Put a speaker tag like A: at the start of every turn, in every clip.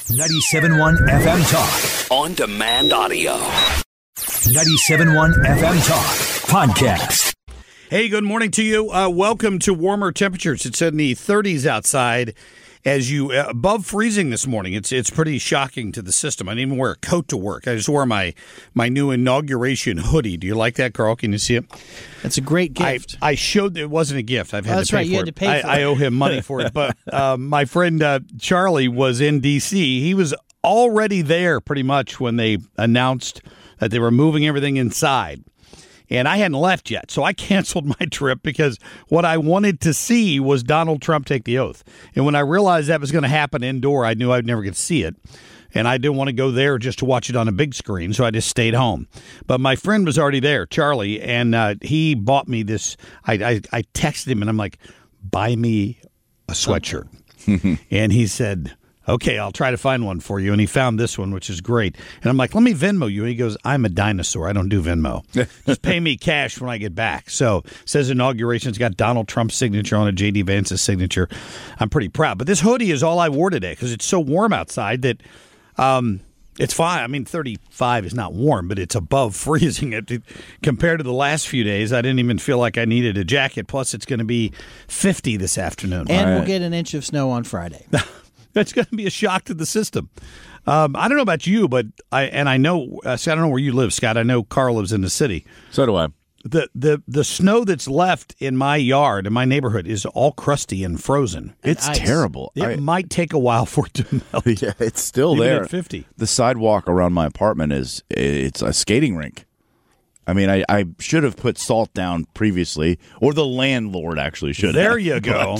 A: 97.1 FM Talk.
B: On demand audio.
A: 97.1 FM Talk podcast.
C: Hey, good morning to you. Welcome to warmer temperatures. It's in the 30s outside as you above freezing this morning. It's pretty shocking to the system. I didn't even wear a coat to work. I just wore my new inauguration hoodie. Do you like that, Carl? Can you see it?
D: That's a great gift.
C: I showed it wasn't a gift. I've had
D: that's
C: to pay
D: right.
C: for
D: You
C: it.
D: had to pay for it.
C: I owe him money for it. But my friend Charlie was in D.C. He was already there pretty much when they announced that they were moving everything inside. And I hadn't left yet, so I canceled my trip because what I wanted to see was Donald Trump take the oath. And when I realized that was going to happen indoor, I knew I'd never get to see it. And I didn't want to go there just to watch it on a big screen, so I just stayed home. But my friend was already there, Charlie, and he bought me this. I texted him, and I'm like, buy me a sweatshirt. And he said, okay, I'll try to find one for you. And he found this one, which is great. And I'm like, let me Venmo you. And he goes, I'm a dinosaur. I don't do Venmo. Just pay me cash when I get back. So it says inauguration. It's got Donald Trump's signature on it, J.D. Vance's signature. I'm pretty proud. But this hoodie is all I wore today because it's so warm outside that it's fine. I mean, 35 is not warm, but it's above freezing. Compared to the last few days, I didn't even feel like I needed a jacket. Plus, it's going to be 50 this afternoon.
D: And we'll get an inch of snow on Friday.
C: That's going to be a shock to the system. I don't know about you, but I know, Scott, I don't know where you live, Scott. I know Carl lives in the city.
E: So do I.
C: The snow that's left in my yard, in my neighborhood, is all crusty and frozen.
E: It's terrible.
C: It might take a while for it to melt.
E: Yeah, it's still
C: even
E: there.
C: At 50.
E: The sidewalk around my apartment it's a skating rink. I mean, I should have put salt down previously, or the landlord actually should have.
C: There you go.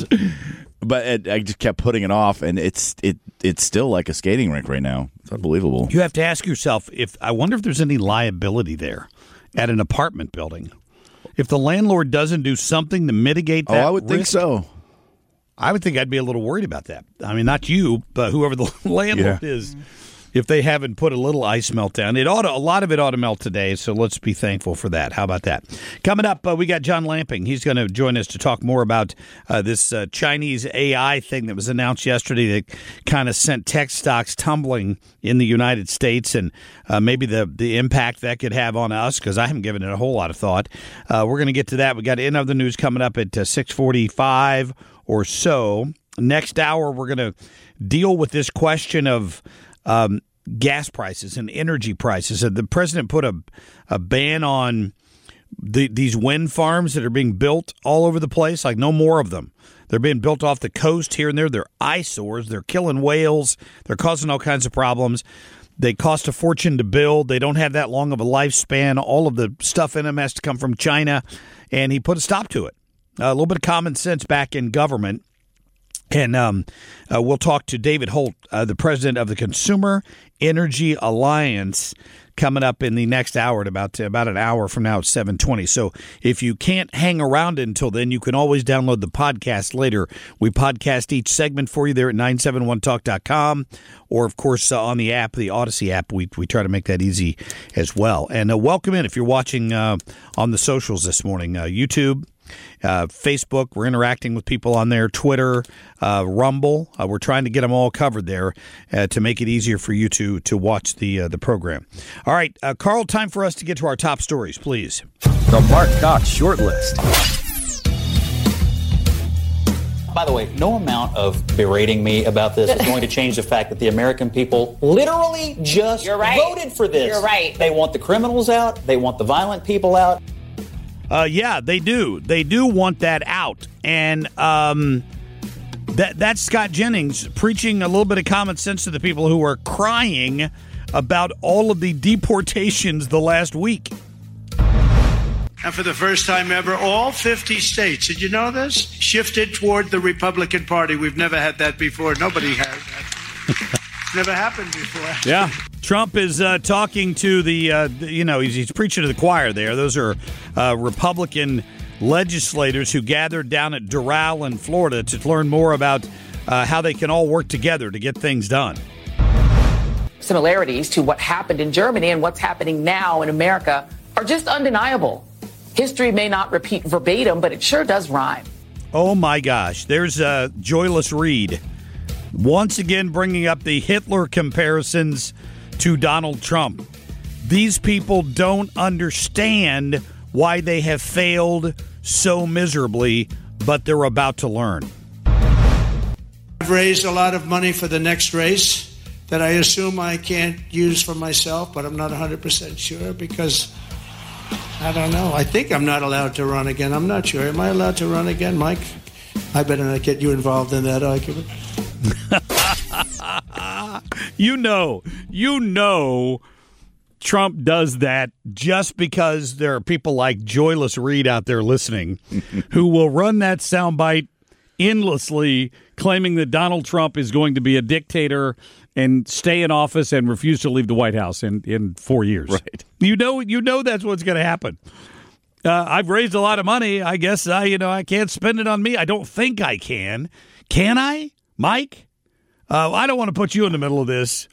E: But I just kept putting it off, and it's still like a skating rink right now. It's unbelievable.
C: You have to ask yourself, I wonder if there's any liability there at an apartment building. If the landlord doesn't do something to mitigate that
E: I would
C: risk,
E: think so.
C: I would think I'd be a little worried about that. I mean, not you, but whoever the landlord is. If they haven't put a little ice melt down, a lot of it ought to melt today, so let's be thankful for that. How about that? Coming up, we got John Lamping. He's going to join us to talk more about this Chinese AI thing that was announced yesterday that kind of sent tech stocks tumbling in the United States, and maybe the impact that could have on us, because I haven't given it a whole lot of thought. We're going to get to that. We got In Other News coming up at 6:45 or so. Next hour, we're going to deal with this question of gas prices and energy prices. The president put a ban on these wind farms that are being built all over the place, like no more of them. They're being built off the coast here and there. They're eyesores. They're killing whales. They're causing all kinds of problems. They cost a fortune to build. They don't have that long of a lifespan. All of the stuff in them has to come from China, and he put a stop to it. A little bit of common sense back in government. And we'll talk to David Holt, the president of the Consumer Energy Alliance, coming up in the next hour at about an hour from now at 7:20. So if you can't hang around until then, you can always download the podcast later. We podcast each segment for you there at 971talk.com, or, of course, on the app, the Odyssey app. We try to make that easy as well. And welcome in if you're watching on the socials this morning, YouTube, Facebook. We're interacting with people on there. Twitter, Rumble. We're trying to get them all covered there to make it easier for you to watch the program. All right, Carl, time for us to get to our top stories, please.
A: The Mark Cox Shortlist.
F: By the way, no amount of berating me about this is going to change the fact that the American people literally just voted for this.
G: You're right.
F: They want the criminals out. They want the violent people out.
C: Yeah, they do. They do want that out. And that's Scott Jennings preaching a little bit of common sense to the people who are crying about all of the deportations the last week.
H: And for the first time ever, all 50 states, did you know this? Shifted toward the Republican Party. We've never had that before. Nobody has that. Never happened before.
C: Yeah. Trump is talking to he's preaching to the choir there. Those are Republican legislators who gathered down at Doral in Florida to learn more about how they can all work together to get things done.
G: Similarities to what happened in Germany and what's happening now in America are just undeniable. History may not repeat verbatim, but it sure does rhyme.
C: Oh, my gosh. There's Joyless Reed. Once again, bringing up the Hitler comparisons to Donald Trump. These people don't understand why they have failed so miserably, but they're about to learn.
H: I've raised a lot of money for the next race that I assume I can't use for myself, but I'm not 100% sure because I don't know. I think I'm not allowed to run again. I'm not sure. Am I allowed to run again, Mike? I better not get you involved in that argument.
C: You know, Trump does that just because there are people like Joyless Reed out there listening who will run that soundbite endlessly, claiming that Donald Trump is going to be a dictator and stay in office and refuse to leave the White House in 4 years.
E: Right.
C: You know that's what's going to happen. I've raised a lot of money. I guess I can't spend it on me. I don't think I can. Can I, Mike? I don't want to put you in the middle of this.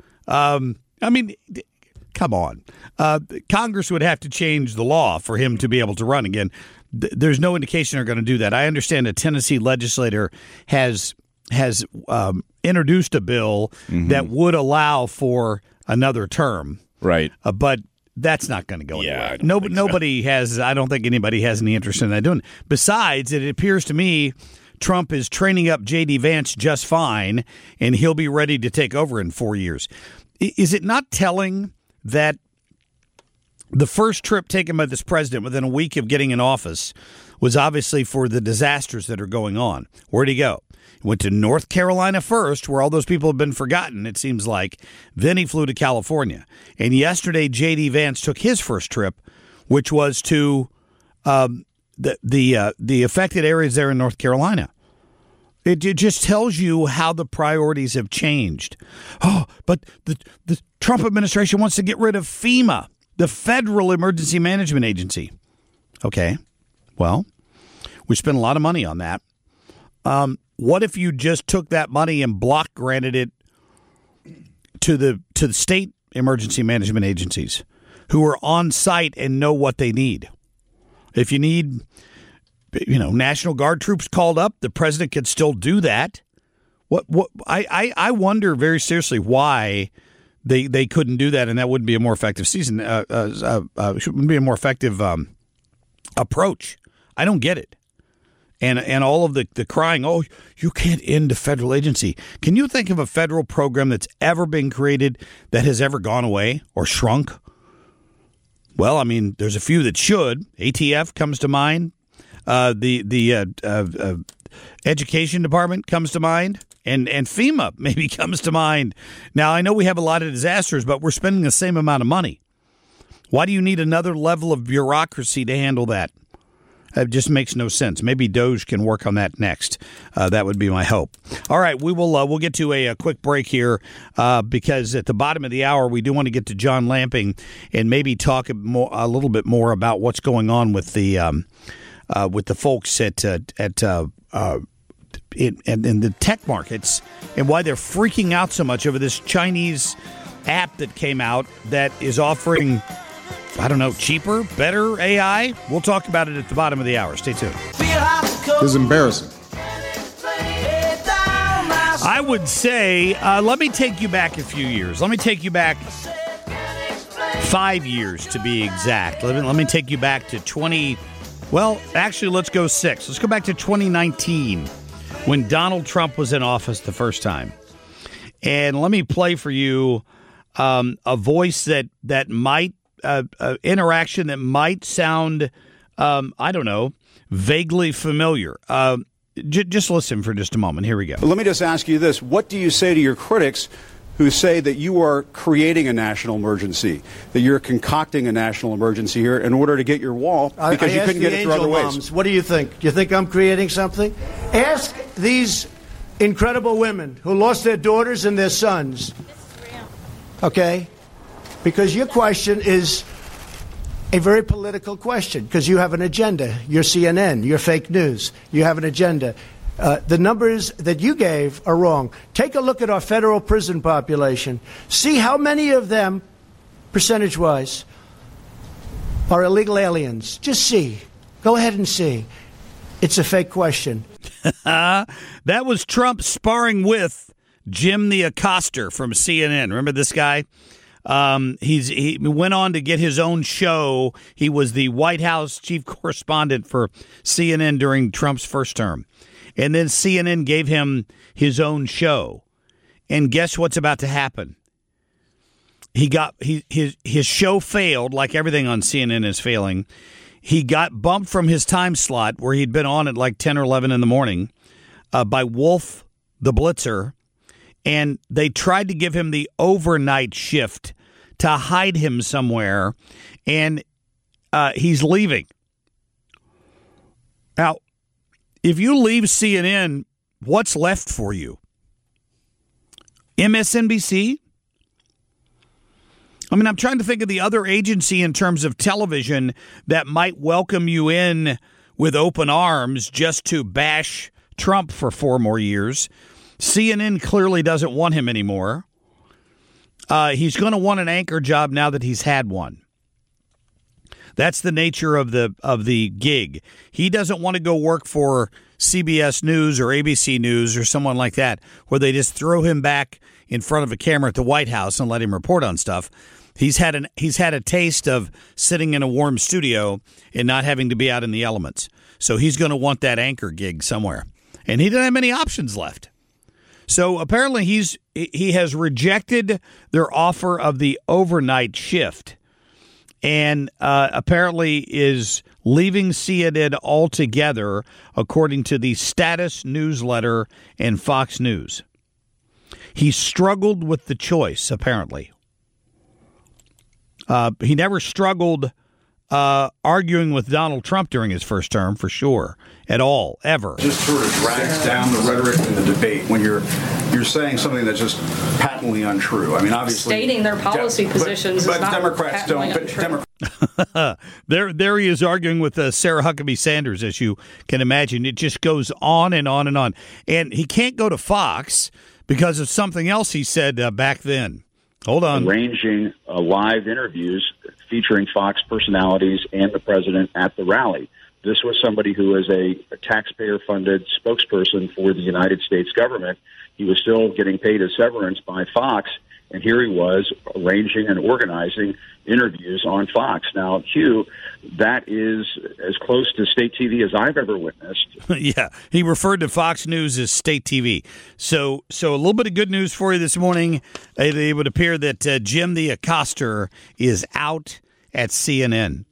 C: Come on. Congress would have to change the law for him to be able to run again. There's no indication they're going to do that. I understand a Tennessee legislator has introduced a bill that would allow for another term.
E: Right.
C: But that's not going to go anywhere. Nobody has. I don't think anybody has any interest in that doing it. Besides, it appears to me Trump is training up J.D. Vance just fine, and he'll be ready to take over in 4 years. Is it not telling that the first trip taken by this president within a week of getting in office was obviously for the disasters that are going on? Where'd he go? He went to North Carolina first, where all those people have been forgotten, it seems like. Then he flew to California. And yesterday, J.D. Vance took his first trip, which was to the affected areas there in North Carolina. It just tells you how the priorities have changed. Oh, but the Trump administration wants to get rid of FEMA, the Federal Emergency Management Agency. Okay, well, we spent a lot of money on that. What if you just took that money and block granted it to the state emergency management agencies who are on site and know what they need? If you need, National Guard troops called up, the president could still do that. I wonder very seriously why they couldn't do that, and that wouldn't be a more effective wouldn't be a more effective approach. I don't get it. And all of the crying, oh, you can't end a federal agency. Can you think of a federal program that's ever been created that has ever gone away or shrunk? Well, I mean, there's a few that should. ATF comes to mind. The Education Department comes to mind. And FEMA maybe comes to mind. Now, I know we have a lot of disasters, but we're spending the same amount of money. Why do you need another level of bureaucracy to handle that? It just makes no sense. Maybe DOJ can work on that next. That would be my hope. All right, we'll get to a quick break here because at the bottom of the hour, we do want to get to John Lamping and maybe talk a little bit more about what's going on with the folks in the tech markets and why they're freaking out so much over this Chinese app that came out that is offering, I don't know, cheaper, better AI. We'll talk about it at the bottom of the hour. Stay tuned.
B: This is embarrassing.
C: I would say, let me take you back a few years. Let me take you back 5 years to be exact. Let me take you back to let's go 6. Let's go back to 2019 when Donald Trump was in office the first time. And let me play for you a voice that might, interaction that might sound, I don't know, vaguely familiar. Just listen for just a moment. Here we go.
B: Let me just ask you this. What do you say to your critics who say that you are creating a national emergency, that you're concocting a national emergency here in order to get your wall because you couldn't get it through other ways?
H: What do you think? Do you think I'm creating something? Ask these incredible women who lost their daughters and their sons. Okay? Because your question is a very political question because you have an agenda. You're CNN. You're fake news. You have an agenda. The numbers that you gave are wrong. Take a look at our federal prison population. See how many of them, percentage-wise, are illegal aliens. Just see. Go ahead and see. It's a fake question.
C: That was Trump sparring with Jim the Accoster from CNN. Remember this guy? He went on to get his own show. He was the White House chief correspondent for CNN during Trump's first term. And then CNN gave him his own show. And guess what's about to happen? His show failed, like everything on CNN is failing. He got bumped from his time slot where he'd been on at like 10 or 11 in the morning by Wolf the Blitzer. And they tried to give him the overnight shift to hide him somewhere. And he's leaving. Now, if you leave CNN, what's left for you? MSNBC? I mean, I'm trying to think of the other agency in terms of television that might welcome you in with open arms just to bash Trump for 4 more years. CNN clearly doesn't want him anymore. He's going to want an anchor job now that he's had one. That's the nature of the gig. He doesn't want to go work for CBS News or ABC News or someone like that, where they just throw him back in front of a camera at the White House and let him report on stuff. He's had a taste of sitting in a warm studio and not having to be out in the elements. So he's going to want that anchor gig somewhere, and he doesn't have many options left. So apparently he has rejected their offer of the overnight shift, and apparently is leaving CNN altogether, according to the Status newsletter and Fox News. He struggled with the choice, apparently. He never struggled arguing with Donald Trump during his first term, for sure, at all, ever.
B: Just sort of drags down the rhetoric in the debate when you're saying something that's just patently untrue. I mean, obviously,
I: stating their policy positions
B: but
I: is not
B: Democrats don't.
C: There he is arguing with Sarah Huckabee Sanders, as you can imagine. It just goes on and on and on. And he can't go to Fox because of something else he said back then. Hold on.
J: Arranging live interviews featuring Fox personalities and the president at the rally. This was somebody who was a taxpayer-funded spokesperson for the United States government. He was still getting paid a severance by Fox, and here he was arranging and organizing interviews on Fox. Now, Hugh, that is as close to state TV as I've ever witnessed.
C: Yeah, he referred to Fox News as state TV. So a little bit of good news for you this morning. It would appear that Jim the Accoster is out at CNN.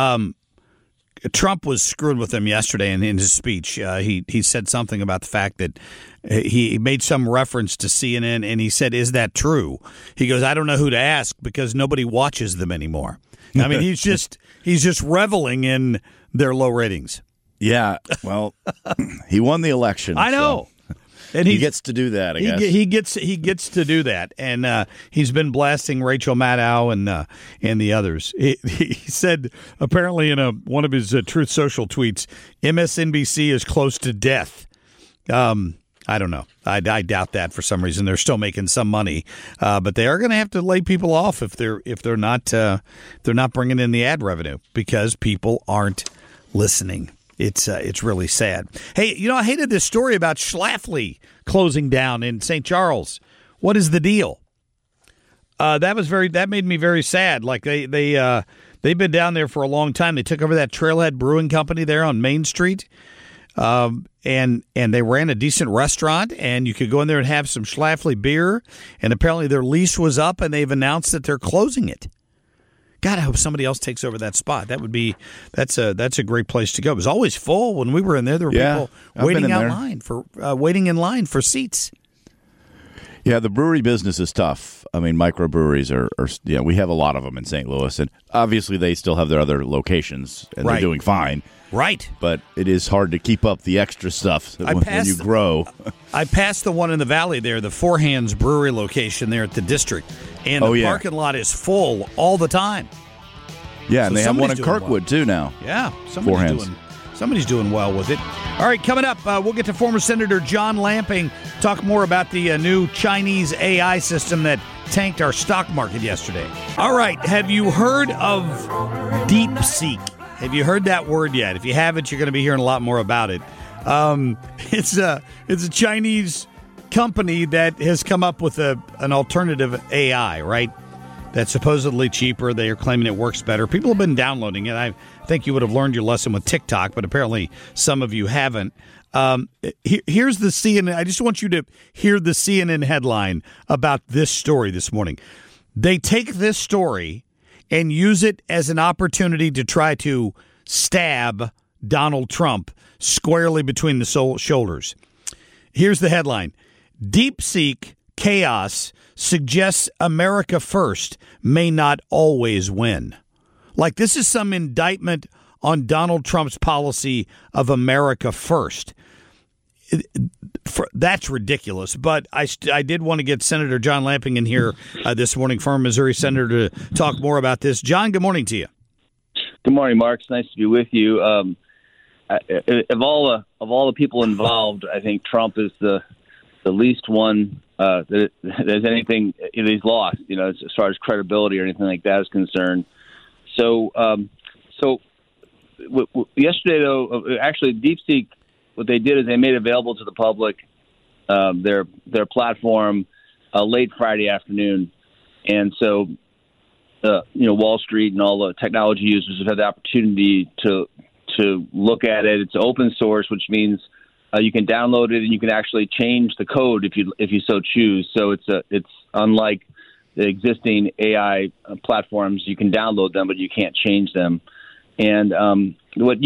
C: Trump was screwed with him yesterday in his speech. He said something about the fact that he made some reference to CNN, and he said, "Is that true?" He goes, "I don't know who to ask because nobody watches them anymore." I mean, he's just reveling in their low ratings.
E: Yeah, well, he won the election.
C: I know.
E: So. And he gets to do that, I guess.
C: He gets to do that, and he's been blasting Rachel Maddow and the others. He said apparently in one of his Truth Social tweets, MSNBC is close to death. I don't know. I doubt that for some reason. They're still making some money, but they are going to have to lay people off if they're not bringing in the ad revenue because people aren't listening. It's really sad. Hey, I hated this story about Schlafly closing down in St. Charles. What is the deal? That made me very sad. Like they've been down there for a long time. They took over that Trailhead Brewing Company there on Main Street, and they ran a decent restaurant, and you could go in there and have some Schlafly beer. And apparently their lease was up, and they've announced that they're closing it. God, I hope somebody else takes over that spot. That's a great place to go. It was always full when we were in there. There were people waiting in line for seats.
E: Yeah, the brewery business is tough. I mean, microbreweries are we have a lot of them in St. Louis, and obviously they still have their other locations, and they're doing fine.
C: Right.
E: But it is hard to keep up the extra stuff when you grow.
C: I passed the one in the valley there, the Four Hands Brewery location there at the District, and the parking lot is full all the time.
E: Yeah, so and they have one in Kirkwood, too, now.
C: Yeah, somebody's doing well with it. All right, coming up, we'll get to former Senator John Lamping, talk more about the new Chinese AI system that tanked our stock market yesterday. All right, have you heard of DeepSeek? Have you heard that word yet? If you haven't, you're going to be hearing a lot more about it. It's a Chinese company that has come up with an alternative AI, right? That's supposedly cheaper. They are claiming it works better. People have been downloading it. I think you would have learned your lesson with TikTok, but apparently some of you haven't. Here's the CNN. I just want you to hear the CNN headline about this story this morning. They take this story and use it as an opportunity to try to stab Donald Trump squarely between the shoulders. Here's the headline. DeepSeek chaos suggests America first may not always win. Like, this is some indictment on Donald Trump's policy of America first. That's ridiculous. But I did want to get Senator John Lamping in here this morning, former Missouri Senator, to talk more about this. John, good morning to you.
K: Good morning, Mark. It's nice to be with you. Of all the people involved, I think Trump is the least one that there's anything he's lost, as far as credibility or anything like that is concerned. So yesterday, though, actually, DeepSeek, what they did is they made available to the public their platform late Friday afternoon, and so Wall Street and all the technology users have had the opportunity to look at it. It's open source, which means you can download it and you can actually change the code if you so choose. So it's unlike the existing AI platforms. You can download them, but you can't change them. And what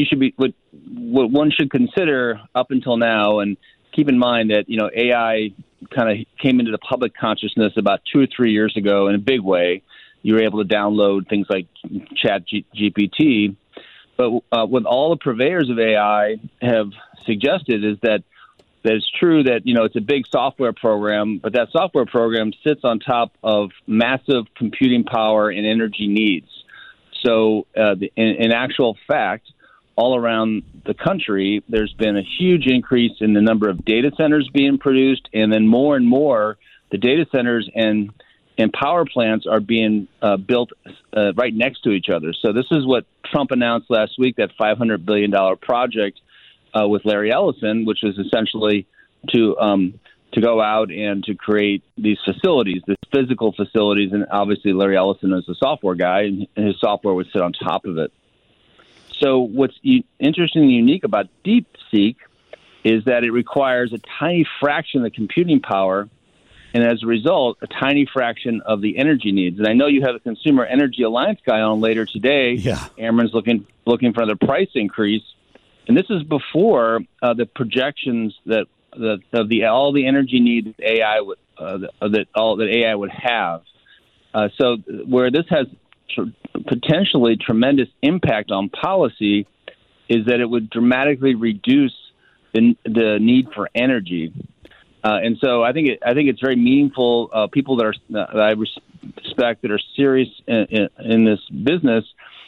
K: one should consider up until now, and keep in mind that AI kind of came into the public consciousness about 2 or 3 years ago in a big way. You were able to download things like ChatGPT. But what all the purveyors of AI have suggested is that it's true that, it's a big software program, but that software program sits on top of massive computing power and energy needs. So in actual fact, all around the country, there's been a huge increase in the number of data centers being produced, and then more and more the data centers and power plants are being built right next to each other. So this is what Trump announced last week, that $500 billion project with Larry Ellison, which is essentially to go out and to create these facilities, these physical facilities. And obviously Larry Ellison is a software guy, and his software would sit on top of it. So what's interesting and unique about DeepSeek is that it requires a tiny fraction of the computing power, and as a result, a tiny fraction of the energy needs. And I know you have a Consumer Energy Alliance guy on later today. Yeah. Amron's looking for another price increase, and this is before the projections that all the energy needs AI that AI would have. So where this has potentially tremendous impact on policy is that it would dramatically reduce the need for energy. And so I think it's very meaningful. People that I respect that are serious in this business,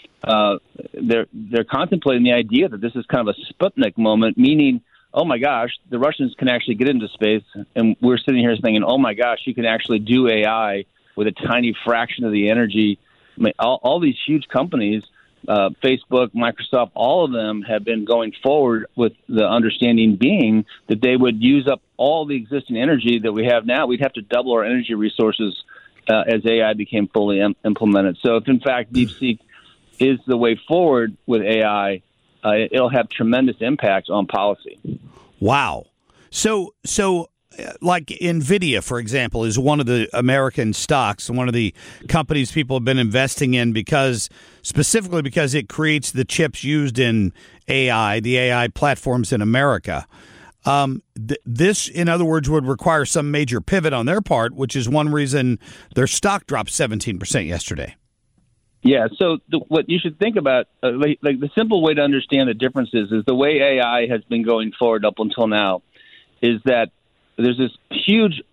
K: they're contemplating the idea that this is kind of a Sputnik moment, meaning, oh my gosh, the Russians can actually get into space, and we're sitting here thinking, oh my gosh, you can actually do AI with a tiny fraction of the energy. I mean, all these huge companies, Facebook, Microsoft, all of them have been going forward with the understanding being that they would use up all the existing energy that we have now. We'd have to double our energy resources as AI became fully implemented. So if, in fact, DeepSeek is the way forward with AI, it'll have tremendous impact on policy. Wow. So like NVIDIA, for example, is one of the American stocks, one of the companies people have been investing in specifically because it creates the chips used in AI, the AI platforms in America. This, in other words, would require some major pivot on their part, which is one reason their stock dropped 17% yesterday. Yeah, so what you should think about, like the simple way to understand the differences is the way AI has been going forward up until now is that there's this huge,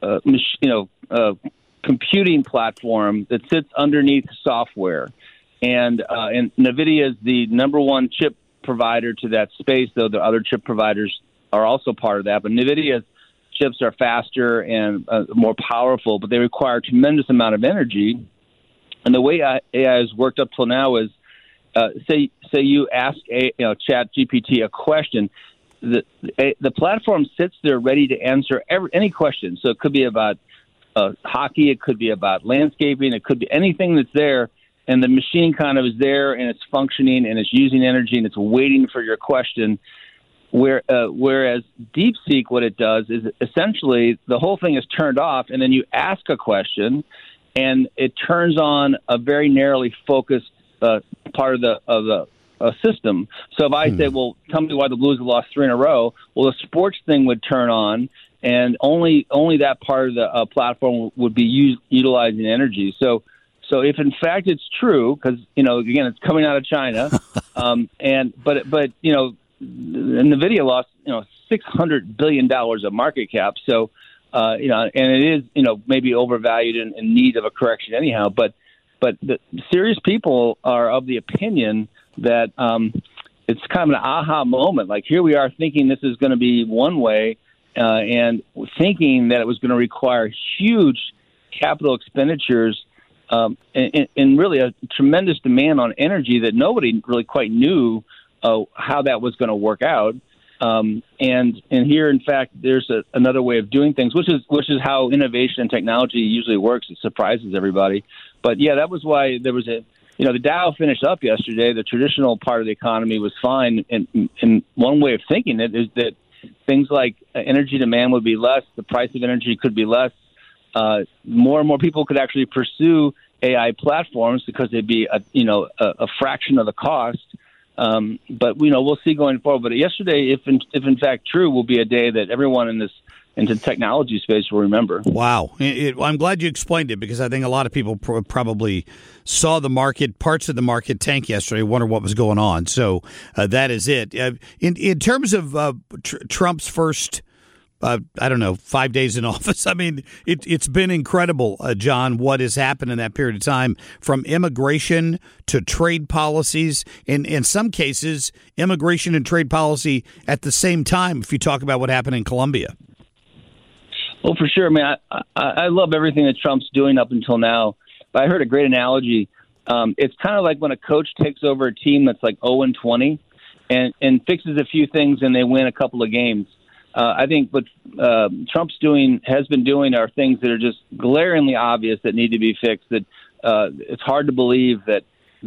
K: computing platform that sits underneath software, and NVIDIA is the number one chip provider to that space. Though the other chip providers are also part of that, but NVIDIA's chips are faster and more powerful, but they require a tremendous amount of energy. And the way AI has worked up till now is, say you ask ChatGPT a question. the platform sits there ready to answer any question. So it could be about hockey, it could be about landscaping, it could be anything that's there, and the machine kind of is there and it's functioning and it's using energy and it's waiting for your question. Whereas DeepSeek, what it does is essentially the whole thing is turned off, and then you ask a question, and it turns on a very narrowly focused part of the system. So if I say, well, tell me why the Blues have lost 3 in a row, well, the sports thing would turn on, and only that part of the platform would be utilizing energy. So if in fact it's true, because again it's coming out of China, but NVIDIA lost $600 billion of market cap. So and it is maybe overvalued and in need of a correction anyhow. But the serious people are of the opinion that it's kind of an aha moment. Like, here we are thinking this is going to be one way, and thinking that it was going to require huge capital expenditures and really a tremendous demand on energy that nobody really quite knew how that was going to work out. And here, in fact, there's another way of doing things, which is how innovation and technology usually works. It surprises everybody. But yeah, that was why there was the Dow finished up yesterday. The traditional part of the economy was fine. And one way of thinking it is that things like energy demand would be less. The price of energy could be less. More and more people could actually pursue AI platforms because they'd be a fraction of the cost. But we'll see going forward. But yesterday, if in fact true, will be a day that everyone in the technology space will remember.
C: Wow. I'm glad you explained it, because I think a lot of people probably saw parts of the market tank yesterday, wonder what was going on. So that is it. In terms of Trump's first 5 days in office. I mean, it's been incredible, John, what has happened in that period of time, from immigration to trade policies, and in some cases, immigration and trade policy at the same time, if you talk about what happened in Colombia.
K: Well, for sure. I mean, I love everything that Trump's doing up until now, but I heard a great analogy. It's kind of like when a coach takes over a team that's like 0-20 and fixes a few things and they win a couple of games. I think what Trump's has been doing are things that are just glaringly obvious that need to be fixed. That it's hard to believe that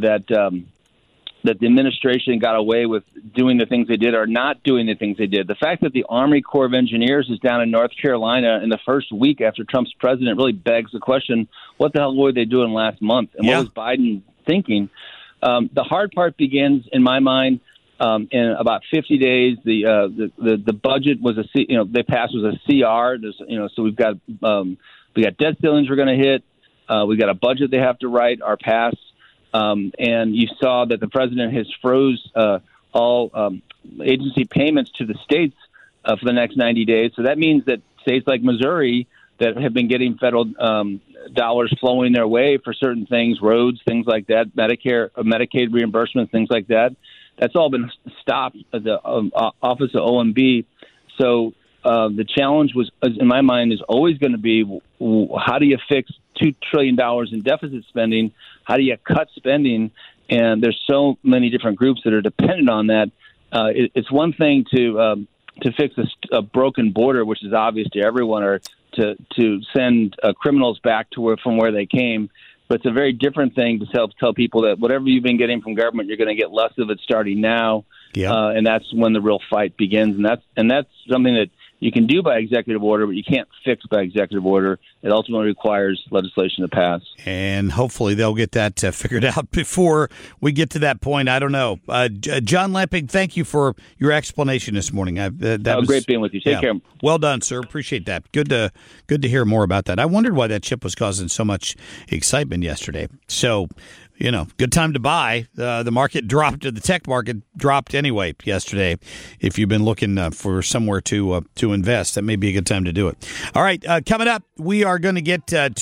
K: the administration got away with doing the things they did or not doing the things they did. The fact that the Army Corps of Engineers is down in North Carolina in the first week after Trump's president really begs the question: what the hell were they doing last month, and what was Biden thinking? The hard part begins, in my mind. In about 50 days, the budget was they passed was a CR. So we've got debt ceilings we're going to hit. We got a budget they have to write or pass. And you saw that the president has froze all agency payments to the states for the next 90 days. So that means that states like Missouri that have been getting federal dollars flowing their way for certain things, roads, things like that, Medicare, Medicaid reimbursements, things like that. That's all been stopped at the Office of OMB. So the challenge was, in my mind, is always going to be how do you fix $2 trillion in deficit spending? How do you cut spending? And there's so many different groups that are dependent on that. It's one thing to fix a broken border, which is obvious to everyone, or to send criminals back from where they came. But it's a very different thing to tell people that whatever you've been getting from government, you're going to get less of it starting now. Yep. And that's when the real fight begins. And that's something that you can do by executive order, but you can't fix by executive order. It ultimately requires legislation to pass.
C: And hopefully they'll get that figured out before we get to that point. I don't know. John Lamping, thank you for your explanation this morning. That was
K: great being with you. Take care.
C: Well done, sir. Appreciate that. Good to hear more about that. I wondered why that chip was causing so much excitement yesterday. So, good time to buy. The market dropped. The tech market dropped anyway yesterday. If you've been looking for somewhere to invest, that may be a good time to do it. All right, coming up, we are going to get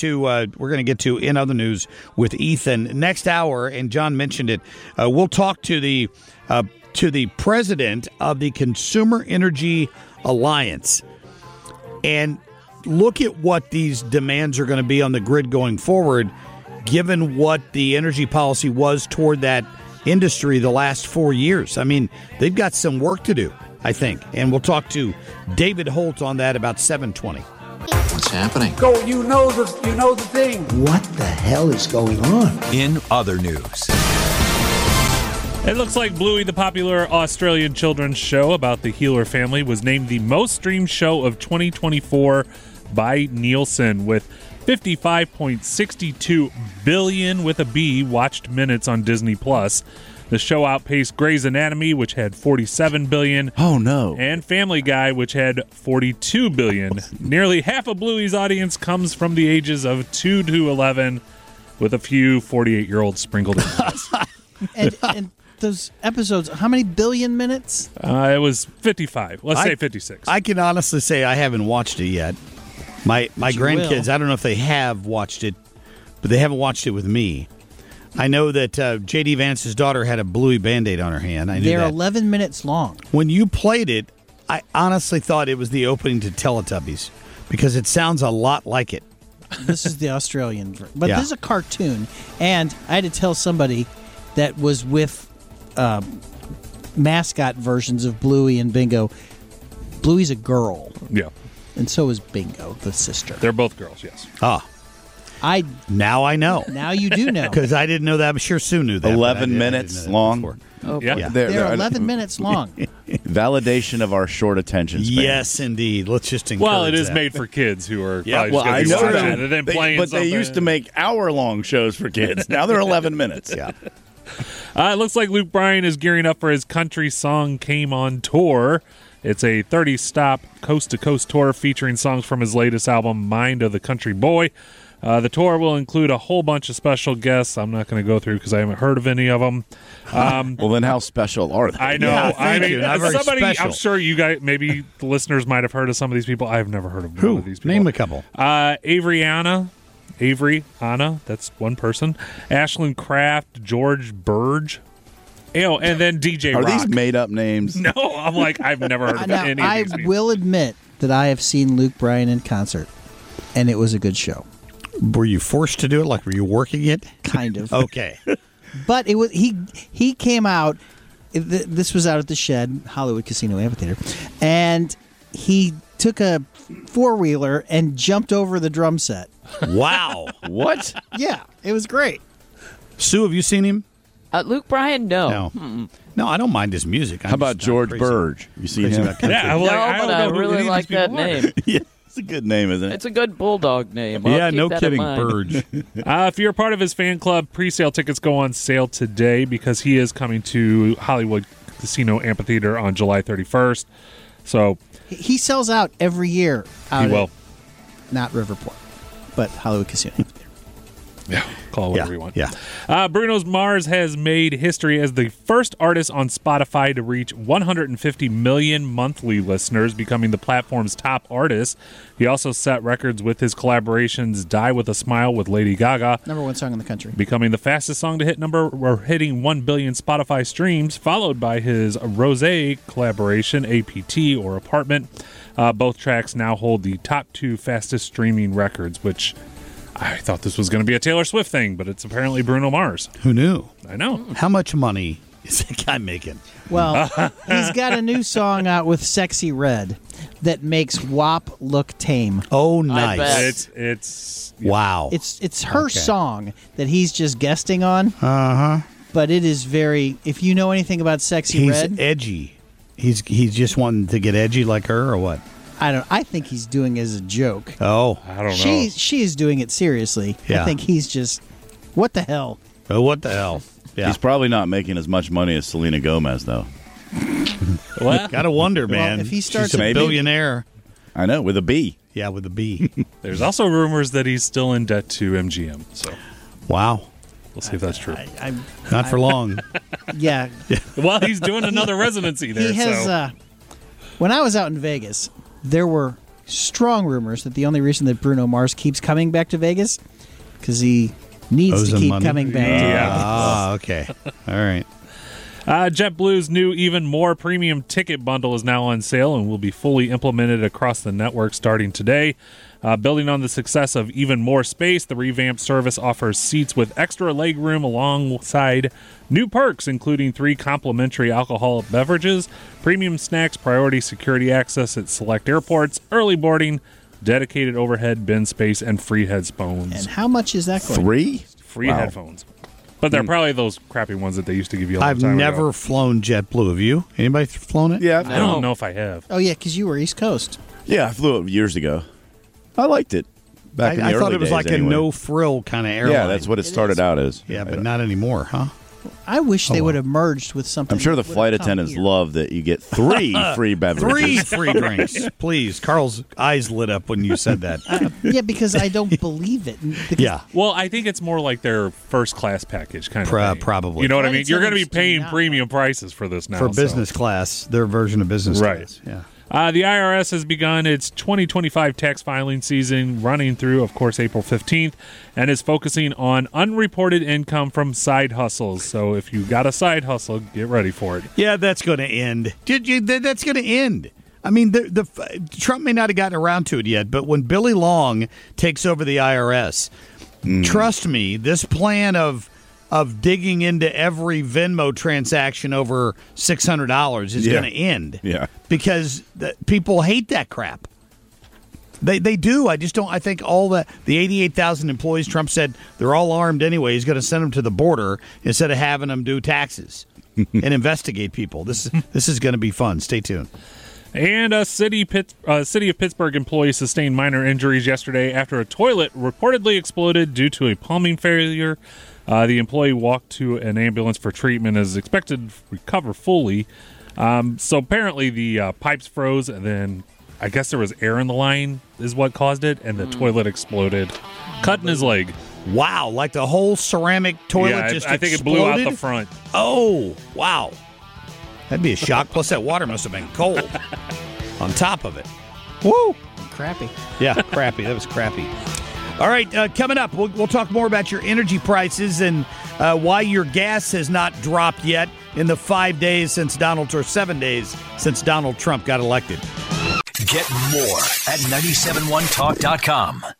C: to In Other News with Ethan next hour. And John mentioned it. We'll talk to the president of the Consumer Energy Alliance and look at what these demands are going to be on the grid going forward, given what the energy policy was toward that industry the last 4 years. I mean, they've got some work to do. I think. And we'll talk to David Holt on that about 7:20.
L: What's happening?
M: Go, you know the thing.
N: What the hell is going on?
A: In other news.
O: It looks like Bluey, the popular Australian children's show about the Healer family, was named the most streamed show of 2024 by Nielsen, with 55.62 billion with a B watched minutes on Disney+. The show outpaced Grey's Anatomy, which had 47 billion.
E: Oh, no.
O: And Family Guy, which had 42 billion. Nearly half of Bluey's audience comes from the ages of 2 to 11, with a few 48-year-olds sprinkled in.
D: and those episodes, how many billion minutes?
O: It was 55. Let's say 56.
C: I can honestly say I haven't watched it yet. My grandkids, I don't know if they have watched it, but they haven't watched it with me. I know that J.D. Vance's daughter had a Bluey Band-Aid on her hand. I knew
D: They're
C: that.
D: 11 minutes long.
C: When you played it, I honestly thought it was the opening to Teletubbies because it sounds a lot like it.
D: This is the Australian version. But
C: Yeah.
D: this is a cartoon, and I had to tell somebody that was with mascot versions of Bluey and Bingo, Bluey's a girl.
O: Yeah.
D: And so is Bingo, the sister.
O: They're both girls, yes.
C: Now I know.
D: Now you do know.
C: Because I didn't know that. I'm sure Sue knew that.
E: 11 minutes long.
D: Oh,
O: Yeah.
D: They're 11 minutes long.
E: Validation of our short attention span.
C: Yes, indeed. Let's just encourage
O: Well, it is
C: that.
O: made for kids who are
C: Yeah,
O: probably
E: Well, I
O: just
E: know
O: going to be watching
E: that.
O: it and then playing
E: But they
O: something.
E: used to make hour-long shows for kids. Now they're 11 minutes.
C: Yeah.
O: It looks like Luke Bryan is gearing up for his Country Song Came On tour. It's a 30-stop coast-to-coast tour featuring songs from his latest album, Mind of the Country Boy. The tour will include a whole bunch of special guests. I'm not going to go through because I haven't heard of any of them.
E: Well, then how special are they?
O: I know.
C: Yeah,
O: I
C: thank you.
O: mean,
C: Not very
O: somebody.
C: special.
O: I'm sure you guys, maybe the listeners might have heard of some of these people. I've never heard of one of these people.
C: Name a couple.
O: Avery Anna, that's one person. Ashlyn Kraft, George Burge. And then DJ
E: Are
O: Rock.
E: these made-up names?
O: No, I'm like, I've never heard of
D: Now,
O: any of
D: I
O: these people.
D: will admit that I have seen Luke Bryan in concert, and it was a good show.
C: Were you forced to do it? Like, were you working it?
D: Kind of.
C: Okay.
D: But it was he came out. This was out at the Shed, Hollywood Casino Amphitheater, and he took a four-wheeler and jumped over the drum set.
C: Wow.
E: What?
D: Yeah, it was great.
C: Sue, have you seen him?
P: Luke Bryan, no.
C: No, I don't mind his music.
E: How about George Burge? You seen him?
O: Yeah,
P: No, but I really like that name.
E: Yeah, it's a good name, isn't it?
P: It's a good bulldog name. I'll
C: Yeah,
P: keep
C: no
P: that in
C: kidding,
P: mind.
C: Burge.
O: If you're a part of his fan club, pre-sale tickets go on sale today because he is coming to Hollywood Casino Amphitheater on July 31st. So
D: He sells out every year.
O: he will.
D: Not Riverport, but Hollywood Casino Amphitheater.
O: Yeah, call it whatever you want.
C: Yeah.
O: Bruno Mars has made history as the first artist on Spotify to reach 150 million monthly listeners, becoming the platform's top artist. He also set records with his collaborations Die With a Smile with Lady Gaga,
D: #1 song in the country,
O: becoming the fastest song to hit hitting 1 billion Spotify streams, followed by his Rosé collaboration, APT or Apartment. Both tracks now hold the top 2 fastest streaming records, which I thought this was going to be a Taylor Swift thing, but it's apparently Bruno Mars.
C: Who knew?
O: I know.
C: How much money is that guy making?
D: Well, he's got a new song out with Sexy Red that makes WAP look tame.
C: Oh, nice.
O: It's
C: wow.
D: It's her song that he's just guesting on.
C: Uh-huh.
D: But it is very, if you know anything about Sexy
C: He's
D: Red,
C: edgy. He's just wanting to get edgy like her or what?
D: I think he's doing it as a joke.
C: Oh.
O: I don't know.
D: She is doing it seriously.
C: Yeah.
D: I think he's just, what the hell?
C: Oh, what the hell? Yeah.
E: He's probably not making as much money as Selena Gomez, though.
O: Well,
C: gotta wonder,
D: Well,
C: man.
D: if he starts
C: She's a billionaire.
E: I know, with a B.
C: Yeah, with a B.
O: There's also rumors that he's still in debt to MGM. So
C: Wow.
O: we'll see if that's true.
C: Not for long.
D: Yeah.
O: Well, he's doing another residency there.
D: He has,
O: so.
D: When I was out in Vegas, there were strong rumors that the only reason that Bruno Mars keeps coming back to Vegas because he needs
C: Owes
D: to
C: him
D: keep
C: money?
D: coming back.
O: Yeah.
C: Ah, okay. All right.
O: JetBlue's new Even More premium ticket bundle is now on sale and will be fully implemented across the network starting today. Building on the success of Even More Space, the revamped service offers seats with extra legroom alongside new perks, including 3 complimentary alcoholic beverages, premium snacks, priority security access at select airports, early boarding, dedicated overhead bin space, and free headphones.
D: And how much is that going?
E: 3?
O: Free headphones. But they're probably those crappy ones that they used to give you a long time
C: I've never
O: ago.
C: flown JetBlue. Have you? Anybody flown it?
E: Yeah.
O: I don't know if I have.
D: Oh, yeah, because you were East Coast.
E: Yeah, I flew it years ago. I liked it. Back in the
C: I thought
E: early
C: it was
E: days,
C: like
E: anyway.
C: a no-frill kind of airline.
E: Yeah, that's what it started out as.
C: Yeah, but not anymore, huh?
D: I wish they would have merged with something.
E: I'm sure the
D: that would
E: flight
D: have come
E: attendants
D: here.
E: love that you get 3 free beverages.
C: 3 free drinks, please. Carl's eyes lit up when you said that.
D: Yeah, because I don't believe it. Because
C: Yeah.
O: Well, I think it's more like their first class package kind of thing.
C: Probably.
O: You know what I mean?
D: Flight
O: You're going to be
D: attendants do
O: paying
D: not
O: premium prices for this now.
C: For business class, their version of business
O: Right.
C: class. Yeah.
O: The IRS has begun its 2025 tax filing season, running through, of course, April 15th, and is focusing on unreported income from side hustles. So if you got a side hustle, get ready for it.
C: Yeah, that's going to end. That's going to end. I mean, Trump may not have gotten around to it yet, but when Billy Long takes over the IRS, trust me, this plan of digging into every Venmo transaction over $600 is going to end.
E: Yeah.
C: Because people hate that crap. They do. I just don't. I think all the 88,000 employees Trump said they're all armed anyway. He's going to send them to the border instead of having them do taxes and investigate people. This is going to be fun. Stay tuned.
O: And a City of Pittsburgh employee sustained minor injuries yesterday after a toilet reportedly exploded due to a plumbing failure. The employee walked to an ambulance for treatment and is expected to recover fully. So apparently the pipes froze, and then I guess there was air in the line is what caused it, and the toilet exploded, cutting his leg.
C: Wow, like the whole ceramic toilet just
O: I think
C: exploded?
O: it blew out the front.
C: Oh, wow. That'd be a shock. Plus, that water must have been cold on top of it. Woo!
D: Crappy.
C: Yeah, crappy. That was crappy. All right, coming up, we'll talk more about your energy prices and why your gas has not dropped yet in the 5 days since 7 days since Donald Trump got elected.
A: Get more at 971talk.com.